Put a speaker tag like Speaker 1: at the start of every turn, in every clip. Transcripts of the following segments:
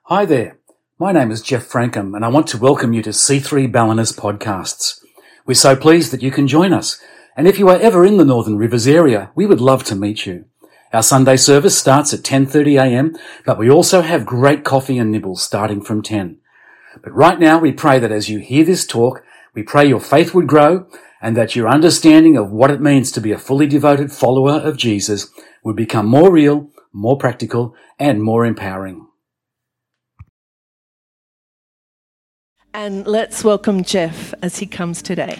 Speaker 1: Hi there, my name is Jeff Frankham and I want to welcome you to C3 Ballinas Podcasts. We're so pleased that you can join us, and if you are ever in the Northern Rivers area, we would love to meet you. Our Sunday service starts at 10:30am, but we also have great coffee and nibbles starting from 10. But right now we pray that as you hear this talk, we pray your faith would grow and that your understanding of what it means to be a fully devoted follower of Jesus would become more real, more practical, and more empowering.
Speaker 2: And let's welcome Jeff as he comes today.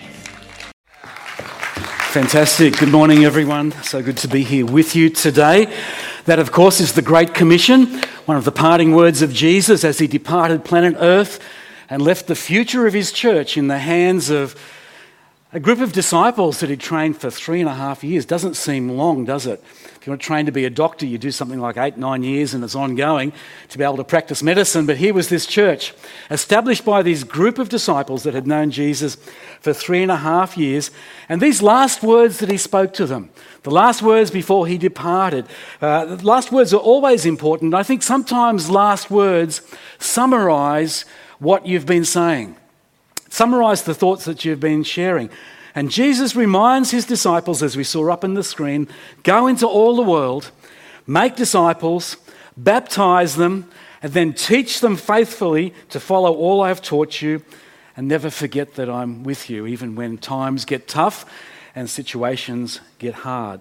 Speaker 1: Fantastic. Good morning, everyone. So good to be here with you today. That, of course, is the Great Commission, one of the parting words of Jesus as he departed planet Earth and left the future of his church in the hands of a group of disciples that he'd trained for 3.5 years. Doesn't seem long, does it? If you want to train to be a doctor, you do something like 8-9 years and it's ongoing to be able to practice medicine. But here was this church established by this group of disciples that had known Jesus for 3.5 years. And these last words that he spoke to them, the last words before he departed, the last words are always important. I think sometimes last words summarize what you've been saying. Summarize the thoughts that you've been sharing. And Jesus reminds his disciples, as we saw up on the screen, go into all the world, make disciples, baptize them, and then teach them faithfully to follow all I have taught you, and never forget that I'm with you, even when times get tough and situations get hard.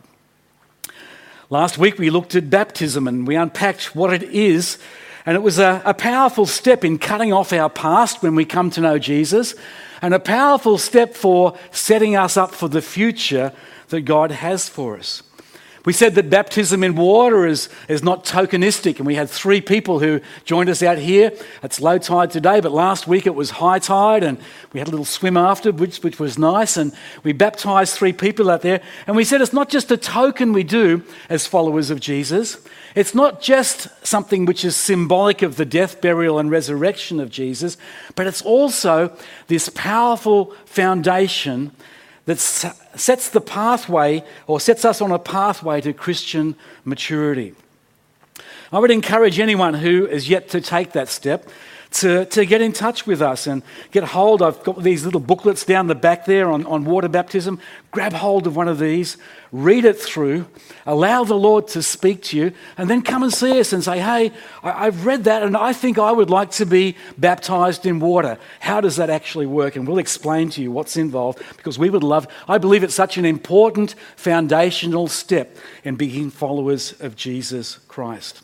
Speaker 1: Last week we looked at baptism and we unpacked what it is. And it was a powerful step in cutting off our past when we come to know Jesus, and a powerful step for setting us up for the future that God has for us. We said that baptism in water is not tokenistic, and we had 3 people who joined us out here. It's low tide today, but last week it was high tide, and we had a little swim after, which was nice, and we baptized 3 people out there. And we said it's not just a token we do as followers of Jesus. It's not just something which is symbolic of the death, burial, and resurrection of Jesus, but it's also this powerful foundation that sets the pathway, or sets us on a pathway to Christian maturity. I would encourage anyone who is yet to take that step to get in touch with us and get hold. I've got these little booklets down the back there on water baptism. Grab hold of one of these, read it through, allow the Lord to speak to you, and then come and see us and say, hey, I've read that and I think I would like to be baptized in water. How does that actually work? And we'll explain to you what's involved, because I believe it's such an important foundational step in being followers of Jesus Christ.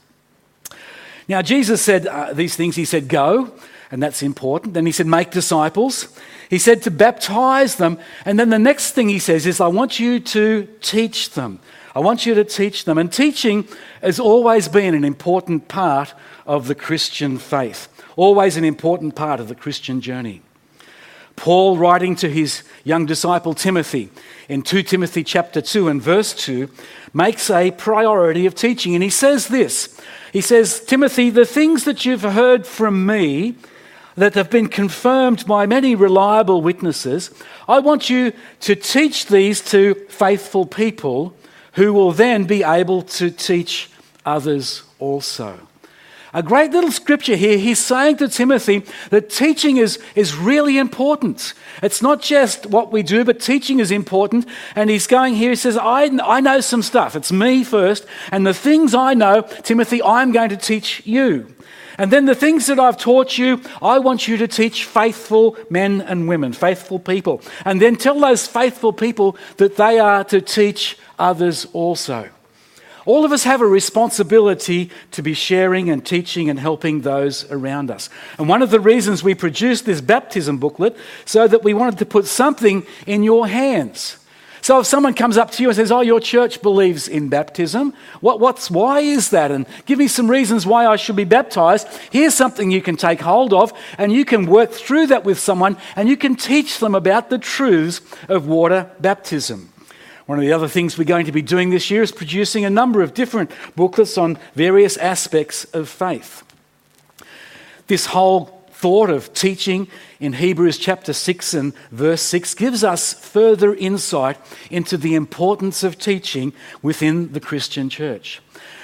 Speaker 1: Now, Jesus said these things. He said, go, and that's important. Then he said, make disciples. He said to baptize them. And then the next thing he says is, I want you to teach them. I want you to teach them. And teaching has always been an important part of the Christian faith, always an important part of the Christian journey. Paul, writing to his young disciple Timothy in 2 Timothy chapter 2 and verse 2, makes a priority of teaching. And he says this. He says, Timothy, the things that you've heard from me that have been confirmed by many reliable witnesses, I want you to teach these to faithful people who will then be able to teach others also. A great little scripture here. He's saying to Timothy that teaching is really important. It's not just what we do, but teaching is important. And he's going here, he says, I know some stuff. It's me first. And the things I know, Timothy, I'm going to teach you. And then the things that I've taught you, I want you to teach faithful men and women, faithful people. And then tell those faithful people that they are to teach others also. All of us have a responsibility to be sharing and teaching and helping those around us. And one of the reasons we produced this baptism booklet, so that we wanted to put something in your hands. So if someone comes up to you and says, oh, your church believes in baptism, why is that? And give me some reasons why I should be baptized. Here's something you can take hold of, and you can work through that with someone, and you can teach them about the truths of water baptism. One of the other things we're going to be doing this year is producing a number of different booklets on various aspects of faith. This whole thought of teaching in Hebrews chapter 6 and verse 6 gives us further insight into the importance of teaching within the Christian church.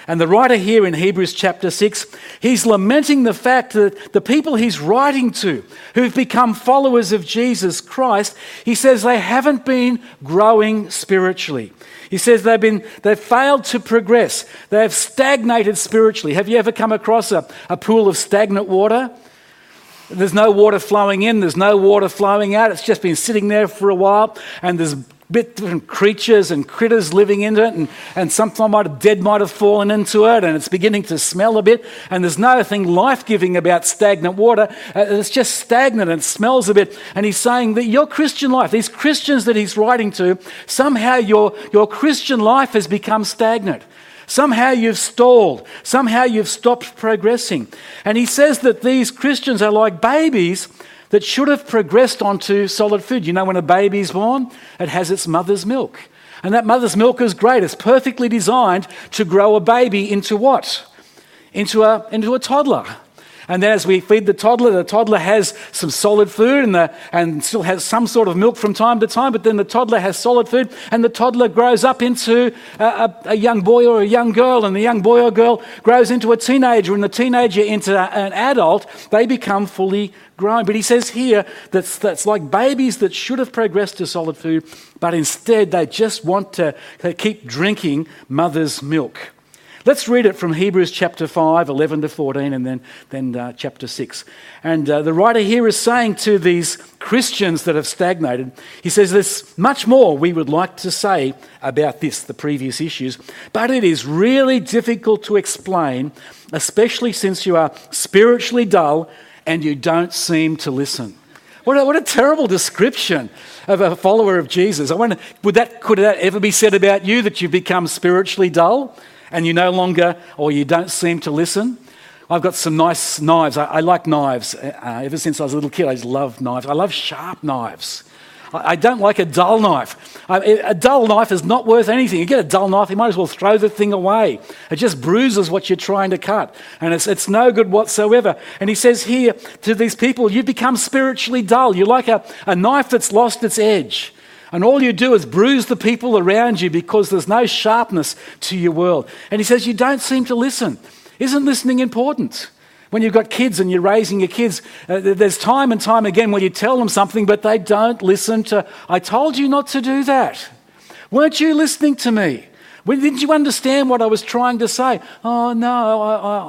Speaker 1: And the writer here in Hebrews chapter 6, he's lamenting the fact that the people he's writing to, who've become followers of Jesus Christ, he says they haven't been growing spiritually. He says they've failed to progress. They've stagnated spiritually. Have you ever come across a pool of stagnant water? There's no water flowing in, there's no water flowing out. It's just been sitting there for a while, and there's different creatures and critters living in it, and something dead might have fallen into it, and it's beginning to smell a bit, and there's nothing life-giving about stagnant water. It's just stagnant and smells a bit. And he's saying that your Christian life, these Christians that he's writing to, somehow your Christian life has become stagnant. Somehow you've stalled. Somehow you've stopped progressing. And he says that these Christians are like babies that should have progressed onto solid food. You know, when a baby's born, it has its mother's milk. And that mother's milk is great. It's perfectly designed to grow a baby into what? Into a toddler. And then as we feed the toddler has some solid food and still has some sort of milk from time to time, but then the toddler has solid food, and the toddler grows up into a young boy or a young girl, and the young boy or girl grows into a teenager, and the teenager into an adult. They become fully grown. But he says here that's like babies that should have progressed to solid food, but instead they just want to keep drinking mother's milk. Let's read it from Hebrews chapter 5, 11 to 14, and then chapter 6. And the writer here is saying to these Christians that have stagnated, he says there's much more we would like to say about the previous issues, but it is really difficult to explain, especially since you are spiritually dull and you don't seem to listen. What a terrible description of a follower of Jesus. I wonder, could that ever be said about you, that you've become spiritually dull? And you no longer, or you don't seem to listen? I've got some nice knives. I like knives. Ever since I was a little kid, I just love knives. I love sharp knives. I don't like a dull knife. A dull knife is not worth anything. You get a dull knife, you might as well throw the thing away. It just bruises what you're trying to cut. And it's no good whatsoever. And he says here to these people, you've become spiritually dull. You're like a knife that's lost its edge. And all you do is bruise the people around you because there's no sharpness to your world. And he says, you don't seem to listen. Isn't listening important? When you've got kids and you're raising your kids, there's time and time again when you tell them something, but they don't listen to, I told you not to do that. Weren't you listening to me? Didn't you understand what I was trying to say? Oh, no,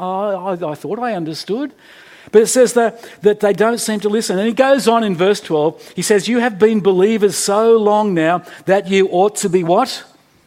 Speaker 1: I thought I understood. But it says that they don't seem to listen. And he goes on in verse 12. He says, you have been believers so long now that you ought to be what?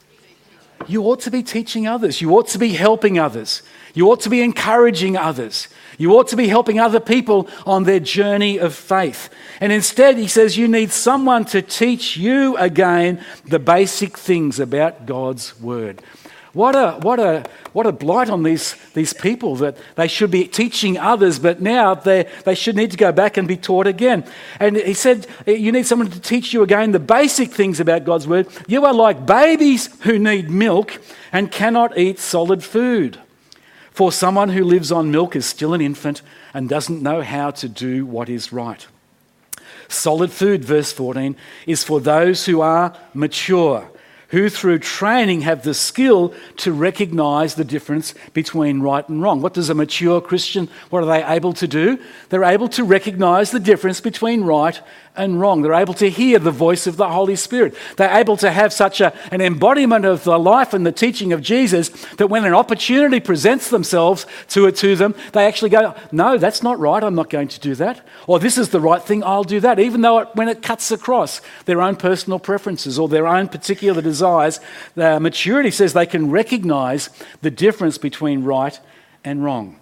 Speaker 1: You ought to be teaching others. You ought to be helping others. You ought to be encouraging others. You ought to be helping other people on their journey of faith. And instead, he says, you need someone to teach you again the basic things about God's word. What a blight on these people, that they should be teaching others, but now they should need to go back and be taught again. And he said, you need someone to teach you again the basic things about God's word. You are like babies who need milk and cannot eat solid food. For someone who lives on milk is still an infant and doesn't know how to do what is right. Solid food, verse 14, is for those who are mature, who through training have the skill to recognize the difference between right and wrong. What does a mature Christian, what are they able to do? They're able to recognize the difference between right and wrong. They're able to hear the voice of the Holy Spirit. They're able to have such an embodiment of the life and the teaching of Jesus that when an opportunity presents themselves to them, they actually go, no, that's not right, I'm not going to do that. Or this is the right thing, I'll do that. Even though when it cuts across their own personal preferences or their own particular desires, the maturity says they can recognize the difference between right and wrong.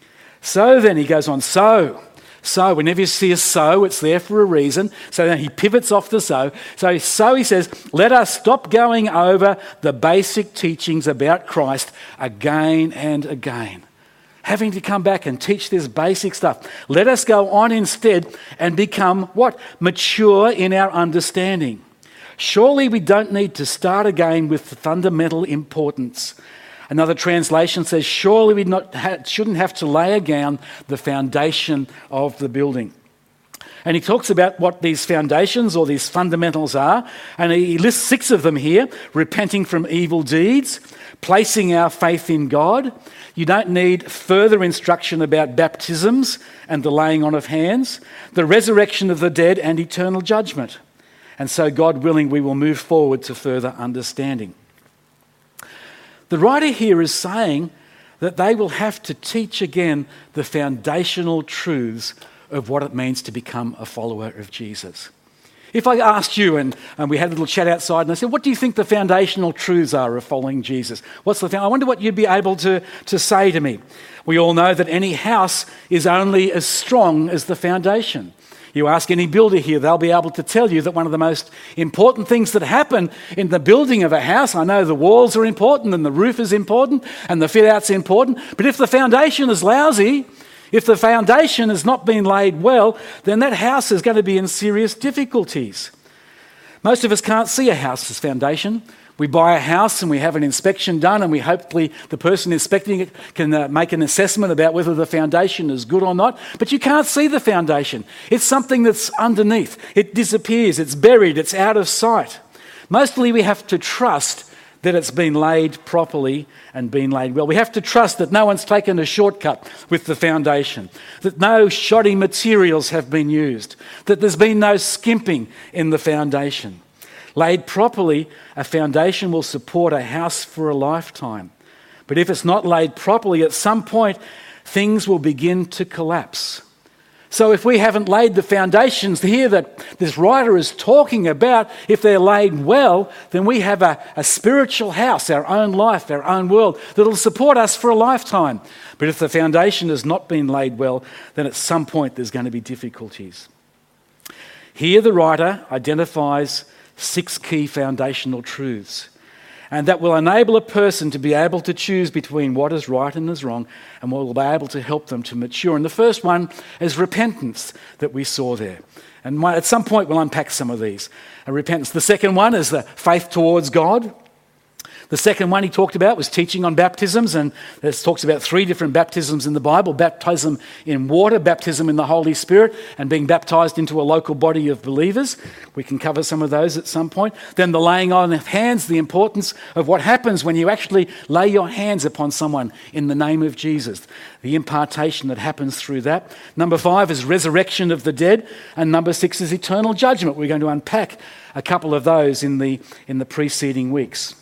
Speaker 1: So then he goes on, So whenever you see a so, it's there for a reason. So then he pivots off the so. So he says, let us stop going over the basic teachings about Christ again and again. Having to come back and teach this basic stuff. Let us go on instead and become what? Mature in our understanding. Surely we don't need to start again with the fundamental importance. Another translation says, surely we shouldn't have to lay down the foundation of the building. And he talks about what these foundations or these fundamentals are. And he lists 6 of them here: repenting from evil deeds, placing our faith in God. You don't need further instruction about baptisms and the laying on of hands, the resurrection of the dead and eternal judgment. And so, God willing, we will move forward to further understanding. The writer here is saying that they will have to teach again the foundational truths of what it means to become a follower of Jesus. If I asked you, and we had a little chat outside, and I said, what do you think the foundational truths are of following Jesus? I wonder what you'd be able to say to me. We all know that any house is only as strong as the foundation. You ask any builder here, they'll be able to tell you that one of the most important things that happen in the building of a house, I know the walls are important and the roof is important and the fit-out's important, but if the foundation is lousy, if the foundation has not been laid well, then that house is going to be in serious difficulties. Most of us can't see a house's foundation. We buy a house and we have an inspection done, and hopefully the person inspecting it can make an assessment about whether the foundation is good or not. But you can't see the foundation. It's something that's underneath. It disappears. It's buried. It's out of sight. Mostly we have to trust that it's been laid properly and been laid well. We have to trust that no one's taken a shortcut with the foundation, that no shoddy materials have been used, that there's been no skimping in the foundation. Laid properly, a foundation will support a house for a lifetime. But if it's not laid properly, at some point, things will begin to collapse. So if we haven't laid the foundations here that this writer is talking about, if they're laid well, then we have a spiritual house, our own life, our own world, that'll support us for a lifetime. But if the foundation has not been laid well, then at some point there's going to be difficulties. Here the writer identifies 6 key foundational truths, and that will enable a person to be able to choose between what is right and is wrong, and will be able to help them to mature. And the first one is repentance that we saw there. And at some point we'll unpack some of these. Repentance. The second one is the faith towards God. The second one he talked about was teaching on baptisms, and it talks about 3 different baptisms in the Bible: baptism in water, baptism in the Holy Spirit, and being baptized into a local body of believers. We can cover some of those at some point. Then the laying on of hands, the importance of what happens when you actually lay your hands upon someone in the name of Jesus, the impartation that happens through that. Number 5 is resurrection of the dead, and number 6 is eternal judgment. We're going to unpack a couple of those in the preceding weeks.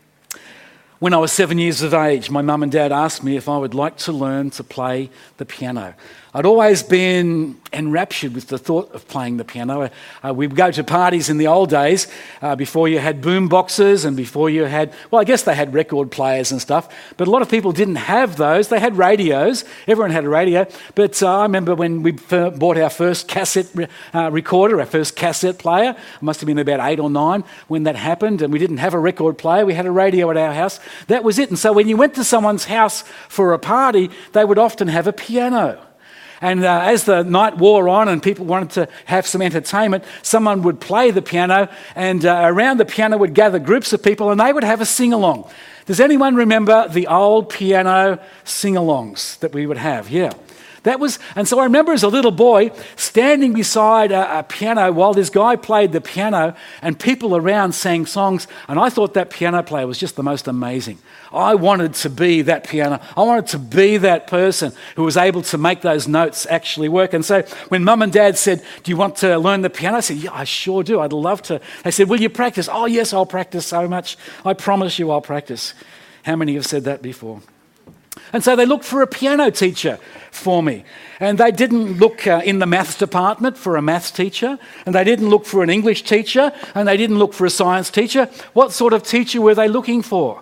Speaker 1: When I was 7 years of age, my mum and dad asked me if I would like to learn to play the piano. I'd always been enraptured with the thought of playing the piano. We'd go to parties in the old days before you had boom boxes and before you had, well, I guess they had record players and stuff, but a lot of people didn't have those. They had radios. Everyone had a radio. But I remember when we bought our first cassette recorder, our first cassette player. It must have been about 8 or 9 when that happened, and we didn't have a record player. We had a radio at our house. That was it. And so when you went to someone's house for a party, they would often have a piano. And as the night wore on and people wanted to have some entertainment, someone would play the piano, and around the piano would gather groups of people, and they would have a sing-along. Does anyone remember the old piano sing-alongs that we would have? Yeah. And so I remember as a little boy standing beside a piano while this guy played the piano and people around sang songs, and I thought that piano player was just the most amazing. I wanted to be that piano. I wanted to be that person who was able to make those notes actually work. And so when Mum and Dad said, "Do you want to learn the piano?" I said, "Yeah, I sure do. I'd love to." They said, "Will you practice?" "Oh, yes, I'll practice so much. I promise you I'll practice." How many have said that before? And so they looked for a piano teacher for me. And they didn't look in the maths department for a maths teacher. And they didn't look for an English teacher. And they didn't look for a science teacher. What sort of teacher were they looking for?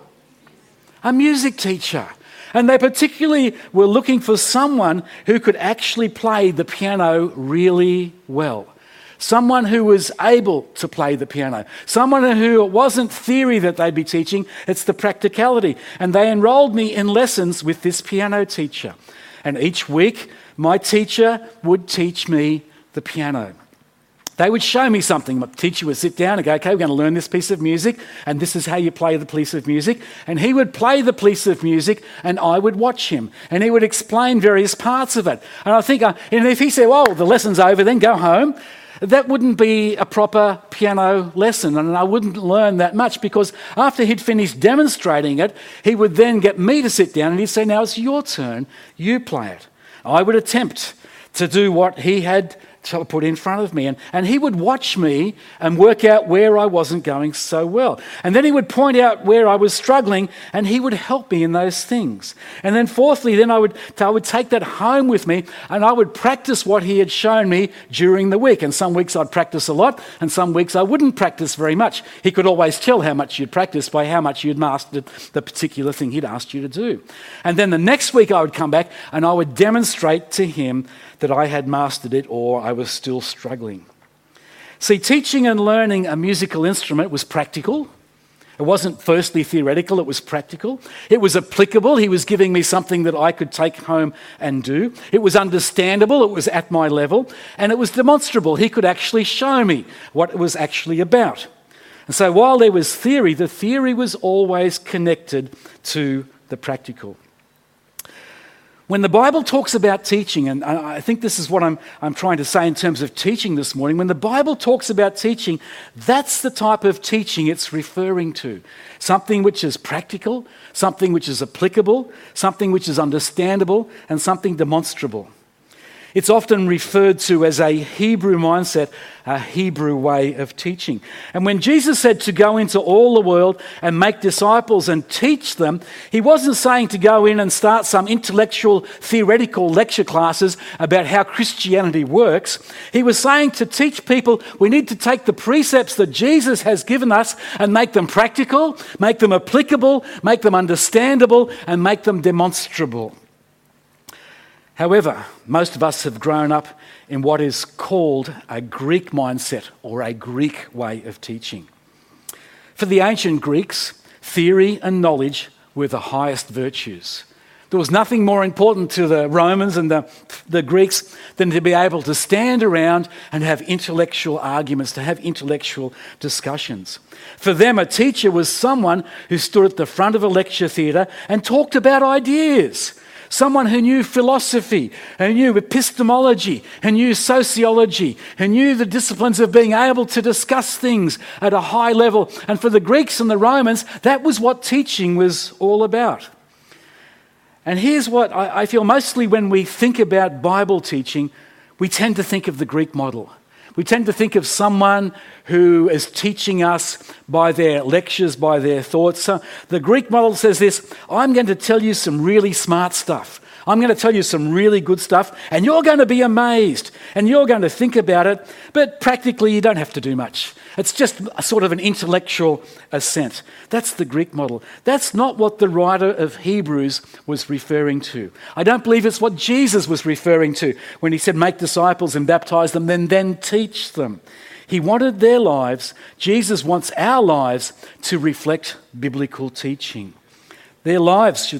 Speaker 1: A music teacher. And they particularly were looking for someone who could actually play the piano really well. Someone who was able to play the piano. Someone who it wasn't theory that they'd be teaching, it's the practicality. And they enrolled me in lessons with this piano teacher. And each week, my teacher would teach me the piano. They would show me something. My teacher would sit down and go, okay, we're going to learn this piece of music, and this is how you play the piece of music. And he would play the piece of music, and I would watch him. And he would explain various parts of it. And I think, and if he said, well, the lesson's over, then go home, that wouldn't be a proper piano lesson, and I wouldn't learn that much, because after he'd finished demonstrating it, he would then get me to sit down and he'd say, now it's your turn, you play it. I would attempt to do what he had put in front of me. And he would watch me and work out where I wasn't going so well. And then he would point out where I was struggling, and he would help me in those things. And then fourthly, then I would take that home with me, and I would practice what he had shown me during the week. And some weeks I'd practice a lot, and some weeks I wouldn't practice very much. He could always tell how much you'd practiced by how much you'd mastered the particular thing he'd asked you to do. And then the next week I would come back and I would demonstrate to him that I had mastered it, or I was still struggling. See, teaching and learning a musical instrument was practical. It wasn't firstly theoretical, it was practical. It was applicable. He was giving me something that I could take home and do. It was understandable, it was at my level, and it was demonstrable. He could actually show me what it was actually about. And so while there was theory, the theory was always connected to the practical. When the Bible talks about teaching, and I think this is what I'm trying to say in terms of teaching this morning, when the Bible talks about teaching, that's the type of teaching it's referring to. Something which is practical, something which is applicable, something which is understandable, and something demonstrable. It's often referred to as a Hebrew mindset, a Hebrew way of teaching. And when Jesus said to go into all the world and make disciples and teach them, he wasn't saying to go in and start some intellectual, theoretical lecture classes about how Christianity works. He was saying to teach people, we need to take the precepts that Jesus has given us and make them practical, make them applicable, make them understandable, and make them demonstrable. However, most of us have grown up in what is called a Greek mindset, or a Greek way of teaching. For the ancient Greeks, theory and knowledge were the highest virtues. There was nothing more important to the Romans and the Greeks than to be able to stand around and have intellectual arguments, to have intellectual discussions. For them, a teacher was someone who stood at the front of a lecture theatre and talked about ideas. Someone who knew philosophy, who knew epistemology, who knew sociology, who knew the disciplines of being able to discuss things at a high level. And for the Greeks and the Romans, that was what teaching was all about. And here's what I feel mostly when we think about Bible teaching, we tend to think of the Greek model. We tend to think of someone who is teaching us by their lectures, by their thoughts. So the Greek model says this: I'm going to tell you some really smart stuff. I'm going to tell you some really good stuff, and you're going to be amazed, and you're going to think about it, but practically you don't have to do much. It's just a sort of an intellectual assent. That's the Greek model. That's not what the writer of Hebrews was referring to. I don't believe it's what Jesus was referring to when he said, make disciples and baptize them, then teach them. He wanted their lives, Jesus wants our lives to reflect biblical teaching. Their lives should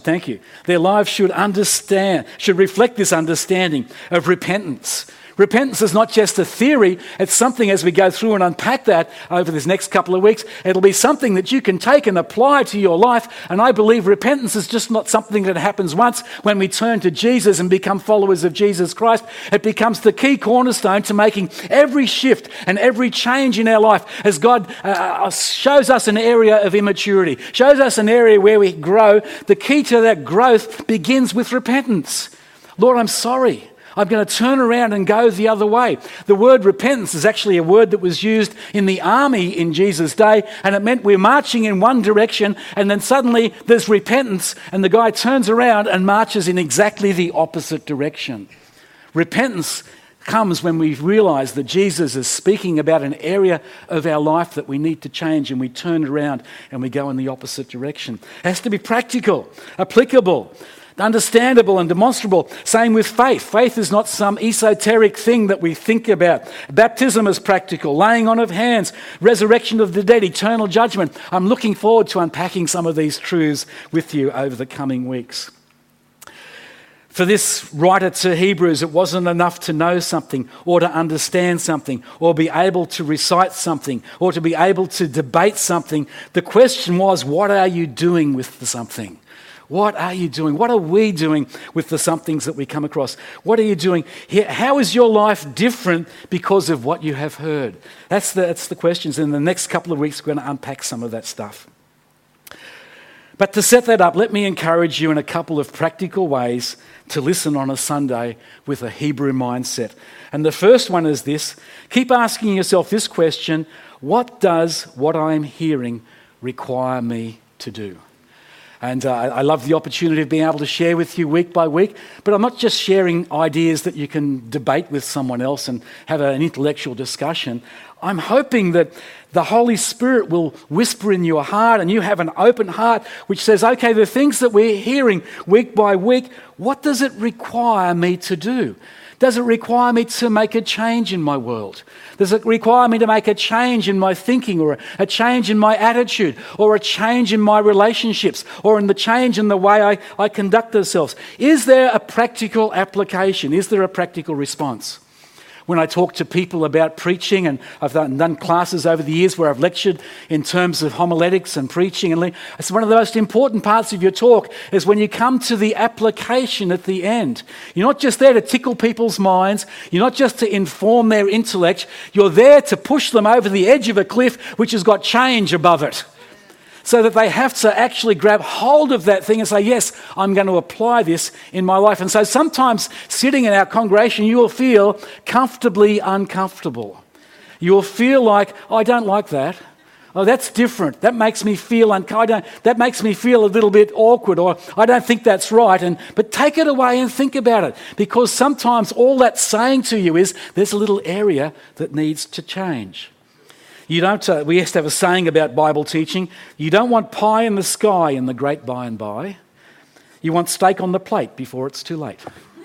Speaker 1: should reflect this understanding of repentance. Repentance is not just a theory, it's something, as we go through and unpack that over this next couple of weeks, it'll be something that you can take and apply to your life. And I believe repentance is just not something that happens once when we turn to Jesus and become followers of Jesus Christ. It becomes the key cornerstone to making every shift and every change in our life as God shows us an area of immaturity, shows us an area where we grow. The key to that growth begins with repentance. Lord, I'm sorry. I'm going to turn around and go the other way. The word repentance is actually a word that was used in the army in Jesus' day, and it meant we're marching in one direction, and then suddenly there's repentance, and the guy turns around and marches in exactly the opposite direction. Repentance comes when we realize that Jesus is speaking about an area of our life that we need to change, and we turn around and we go in the opposite direction. It has to be practical, applicable, understandable and demonstrable. Same with faith. Faith is not some esoteric thing that we think about. Baptism is practical. Laying on of hands, resurrection of the dead, eternal judgment. I'm looking forward to unpacking some of these truths with you over the coming weeks. For this writer to Hebrews, it wasn't enough to know something or to understand something or be able to recite something or to be able to debate something. The question was, what are you doing with the something? What are you doing? What are we doing with the somethings that we come across? What are you doing? How is your life different because of what you have heard? That's the questions. In the next couple of weeks, we're going to unpack some of that stuff. But to set that up, let me encourage you in a couple of practical ways to listen on a Sunday with a Hebrew mindset. And the first one is this: keep asking yourself this question: what does what I'm hearing require me to do? And I love the opportunity of being able to share with you week by week, but I'm not just sharing ideas that you can debate with someone else and have an intellectual discussion. I'm hoping that the Holy Spirit will whisper in your heart and you have an open heart which says, okay, the things that we're hearing week by week, what does it require me to do? Does it require me to make a change in my world? Does it require me to make a change in my thinking or a change in my attitude or a change in my relationships or in the change in the way I conduct ourselves? Is there a practical application? Is there a practical response? When I talk to people about preaching, and I've done classes over the years where I've lectured in terms of homiletics and preaching, and it's one of the most important parts of your talk is when you come to the application at the end. You're not just there to tickle people's minds. You're not just to inform their intellect. You're there to push them over the edge of a cliff which has got change above it, so that they have to actually grab hold of that thing and say, yes, I'm going to apply this in my life. And so sometimes sitting in our congregation, you will feel comfortably uncomfortable. You will feel like, oh, I don't like that. Oh, that's different. That makes me feel that makes me feel a little bit awkward, or I don't think that's right. But take it away and think about it, because sometimes all that's saying to you is there's a little area that needs to change. We used to have a saying about Bible teaching: you don't want pie in the sky in the great by and by. You want steak on the plate before it's too late.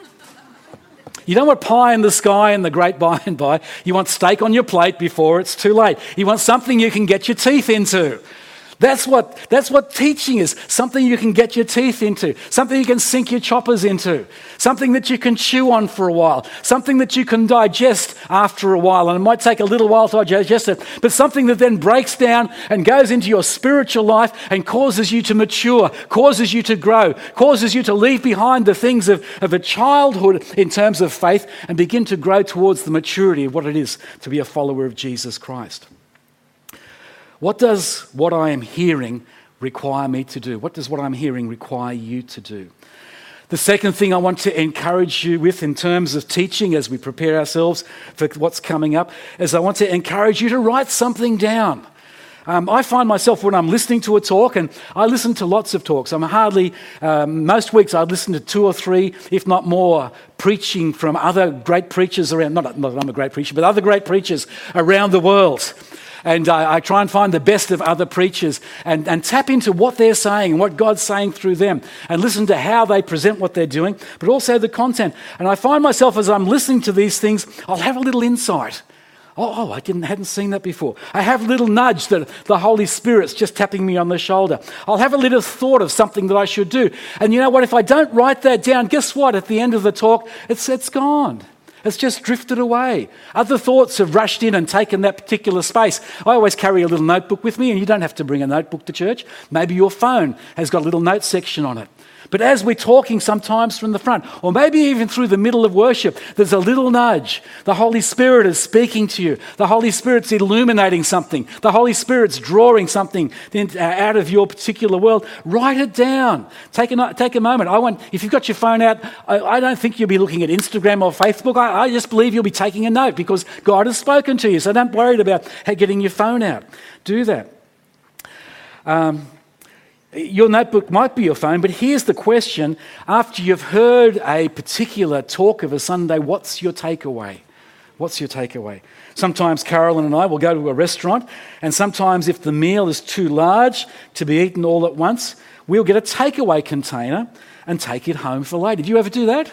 Speaker 1: You don't want pie in the sky in the great by and by. You want steak on your plate before it's too late. You want something you can get your teeth into. That's what teaching is. Something you can get your teeth into. Something you can sink your choppers into. Something that you can chew on for a while. Something that you can digest after a while. And it might take a little while to digest it. But something that then breaks down and goes into your spiritual life and causes you to mature, causes you to grow, causes you to leave behind the things of a childhood in terms of faith and begin to grow towards the maturity of what it is to be a follower of Jesus Christ. What does what I am hearing require me to do? What does what I'm hearing require you to do? The second thing I want to encourage you with in terms of teaching as we prepare ourselves for what's coming up is I want to encourage you to write something down. I find myself when I'm listening to a talk, and I listen to lots of talks. Most weeks I listen to 2 or 3, if not more, preaching from other great preachers around, not I'm a great preacher, but other great preachers around the world. And I try and find the best of other preachers and tap into what they're saying and what God's saying through them and listen to how they present what they're doing, but also the content. And I find myself as I'm listening to these things, I'll have a little insight. I hadn't seen that before. I have a little nudge that the Holy Spirit's just tapping me on the shoulder. I'll have a little thought of something that I should do. And you know what? If I don't write that down, guess what? At the end of the talk, it's gone. It's just drifted away. Other thoughts have rushed in and taken that particular space. I always carry a little notebook with me, and you don't have to bring a notebook to church. Maybe your phone has got a little note section on it. But as we're talking sometimes from the front, or maybe even through the middle of worship, there's a little nudge. The Holy Spirit is speaking to you. The Holy Spirit's illuminating something. The Holy Spirit's drawing something out of your particular world. Write it down. Take a moment. If you've got your phone out, I don't think you'll be looking at Instagram or Facebook. I just believe you'll be taking a note because God has spoken to you. So don't worry about getting your phone out. Do that. Your notebook might be your phone, but here's the question. After you've heard a particular talk of a Sunday, what's your takeaway? What's your takeaway? Sometimes Carolyn and I will go to a restaurant, and sometimes if the meal is too large to be eaten all at once, we'll get a takeaway container and take it home for later. Do you ever do that?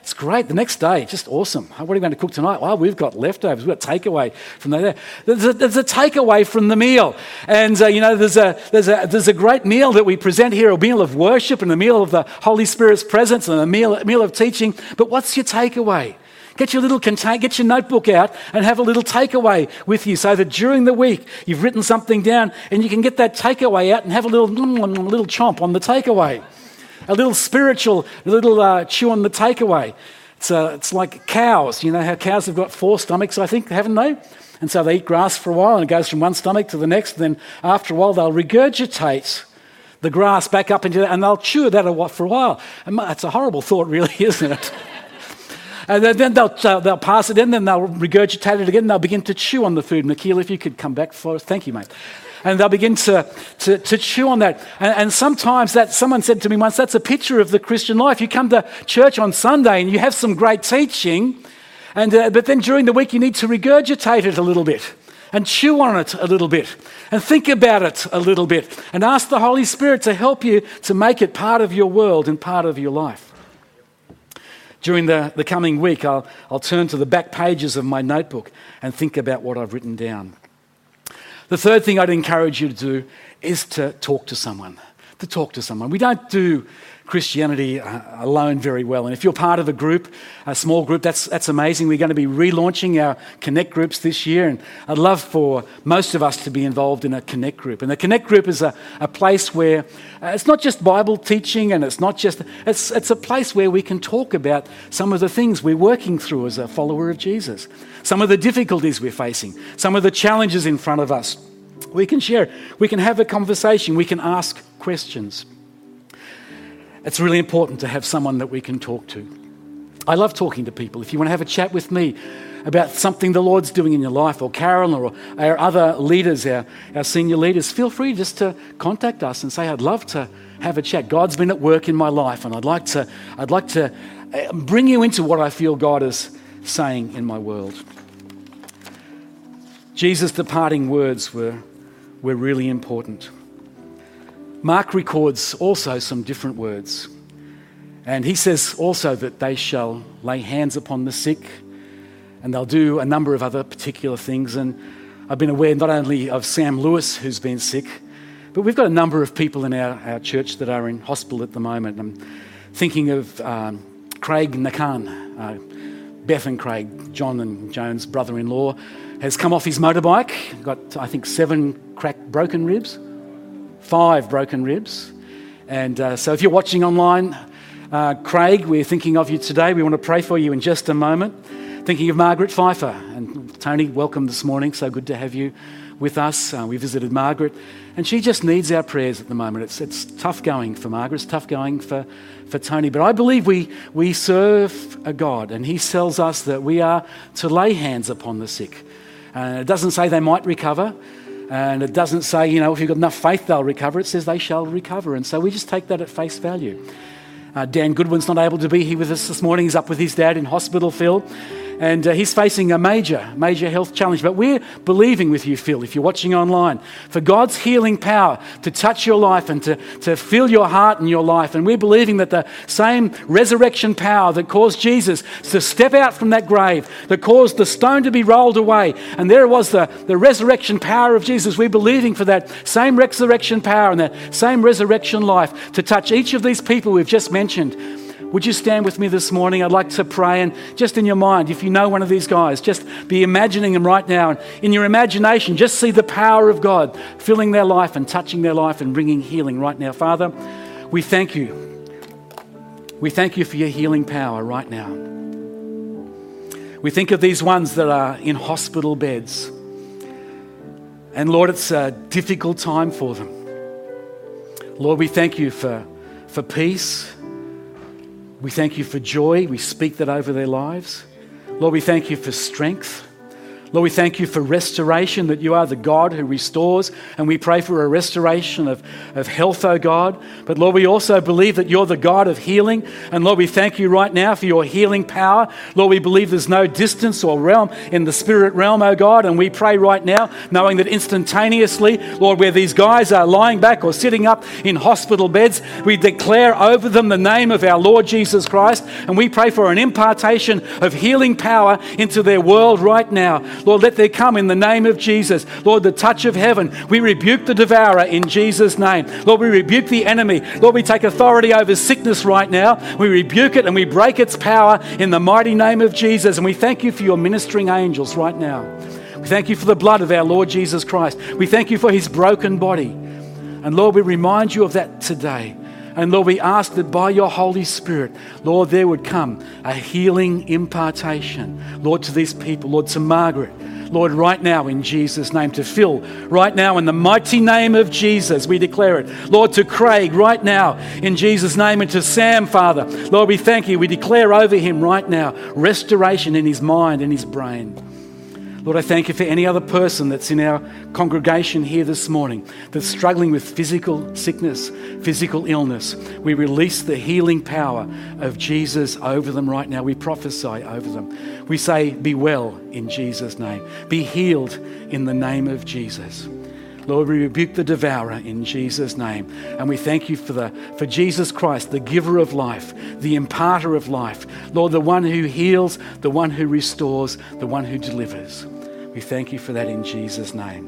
Speaker 1: It's great. The next day, just awesome. What are we going to cook tonight? Well, we've got leftovers. We've got takeaway from there. There's a takeaway from the meal. And, there's a great meal that we present here, a meal of worship and a meal of the Holy Spirit's presence and a meal of teaching. But what's your takeaway? Get your notebook out and have a little takeaway with you so that during the week you've written something down and you can get that takeaway out and have a little chomp on the takeaway. A little spiritual, chew on the takeaway. It's like cows. You know how cows have got 4 stomachs, I think, haven't they? And so they eat grass for a while and it goes from one stomach to the next. Then after a while they'll regurgitate the grass back up into that and they'll chew that for a while. And it's a horrible thought, really, isn't it? And then they'll pass it in, then they'll regurgitate it again and they'll begin to chew on the food. Nikhil, if you could come back for us. Thank you, mate. And they'll begin to chew on that. And sometimes someone said to me once, that's a picture of the Christian life. You come to church on Sunday and you have some great teaching, but then during the week you need to regurgitate it a little bit and chew on it a little bit and think about it a little bit and ask the Holy Spirit to help you to make it part of your world and part of your life. During the coming week, I'll turn to the back pages of my notebook and think about what I've written down. The third thing I'd encourage you to do is to talk to someone. We don't do Christianity alone very well. And if you're part of a group, a small group, that's amazing. We're going to be relaunching our Connect groups this year. And I'd love for most of us to be involved in a Connect group. And the Connect group is a place where it's not just Bible teaching and it's a place where we can talk about some of the things we're working through as a follower of Jesus. Some of the difficulties we're facing, some of the challenges in front of us. We can share, we can have a conversation, we can ask questions. It's really important to have someone that we can talk to. I love talking to people. If you want to have a chat with me about something the Lord's doing in your life, or Carolyn or our other leaders, our senior leaders, feel free just to contact us and say, I'd love to have a chat. God's been at work in my life and I'd like to bring you into what I feel God is saying in my world. Jesus' departing words were really important. Mark records also some different words. And he says also that they shall lay hands upon the sick and they'll do a number of other particular things. And I've been aware not only of Sam Lewis, who's been sick, but we've got a number of people in our church that are in hospital at the moment. I'm thinking of Craig Nakan, Beth and Craig, John and Joan's brother-in-law, has come off his motorbike, got, I think, 7 broken ribs. 5 broken ribs. And so if you're watching online, Craig, we're thinking of you today. We want to pray for you in just a moment. Thinking of Margaret Pfeiffer. And Tony, welcome this morning. So good to have you with us. We visited Margaret and she just needs our prayers at the moment. It's tough going for Margaret. It's tough going for Tony. But I believe we serve a God and he tells us that we are to lay hands upon the sick. It doesn't say they might recover. And it doesn't say, if you've got enough faith, they'll recover. It says they shall recover. And so we just take that at face value. Dan Goodwin's not able to be here with us this morning. He's up with his dad in hospital, Phil. And he's facing a major health challenge. But we're believing with you, Phil, if you're watching online, for God's healing power to touch your life and to fill your heart and your life. And we're believing that the same resurrection power that caused Jesus to step out from that grave, that caused the stone to be rolled away, and there was the resurrection power of Jesus. We're believing for that same resurrection power and that same resurrection life to touch each of these people we've just mentioned. Would you stand with me this morning? I'd like to pray, and just in your mind, if you know one of these guys, just be imagining them right now. And in your imagination, just see the power of God filling their life and touching their life and bringing healing right now. Father, we thank you. We thank you for your healing power right now. We think of these ones that are in hospital beds. And Lord, it's a difficult time for them. Lord, we thank you for peace. We thank you for joy. We speak that over their lives. Lord, we thank you for strength. Lord, we thank you for restoration, that you are the God who restores, and we pray for a restoration of health, oh God. But Lord, we also believe that you're the God of healing, and Lord, we thank you right now for your healing power. Lord, we believe there's no distance or realm in the spirit realm, oh God, and we pray right now, knowing that instantaneously, Lord, where these guys are lying back or sitting up in hospital beds, we declare over them the name of our Lord Jesus Christ, and we pray for an impartation of healing power into their world right now. Lord, let there come in the name of Jesus, Lord, the touch of heaven. We rebuke the devourer in Jesus' name. Lord, we rebuke the enemy. Lord, we take authority over sickness right now. We rebuke it and we break its power in the mighty name of Jesus. And we thank you for your ministering angels right now. We thank you for the blood of our Lord Jesus Christ. We thank you for his broken body. And Lord, we remind you of that today. And Lord, we ask that by your Holy Spirit, Lord, there would come a healing impartation, Lord, to these people, Lord, to Margaret, Lord, right now in Jesus' name, to Phil, right now in the mighty name of Jesus, we declare it. Lord, to Craig, right now in Jesus' name, and to Sam, Father, Lord, we thank you. We declare over him right now restoration in his mind and his brain. Lord, I thank you for any other person that's in our congregation here this morning that's struggling with physical sickness, physical illness. We release the healing power of Jesus over them right now. We prophesy over them. We say, be well in Jesus' name. Be healed in the name of Jesus. Lord, we rebuke the devourer in Jesus' name. And we thank you for Jesus Christ, the giver of life, the imparter of life. Lord, the one who heals, the one who restores, the one who delivers. We thank you for that in Jesus' name.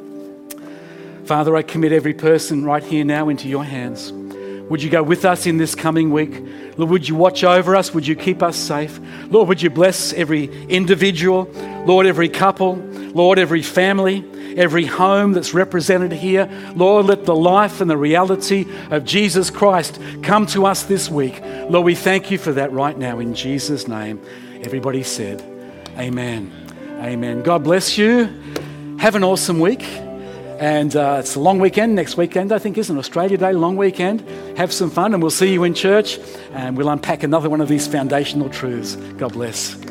Speaker 1: Father, I commit every person right here now into your hands. Would you go with us in this coming week? Lord, would you watch over us? Would you keep us safe? Lord, would you bless every individual? Lord, every couple? Lord, every family? Every home that's represented here? Lord, let the life and the reality of Jesus Christ come to us this week. Lord, we thank you for that right now in Jesus' name. Everybody said, amen. Amen. God bless you. Have an awesome week. And it's a long weekend. Next weekend, I think, is an Australia Day long weekend. Have some fun and we'll see you in church and we'll unpack another one of these foundational truths. God bless.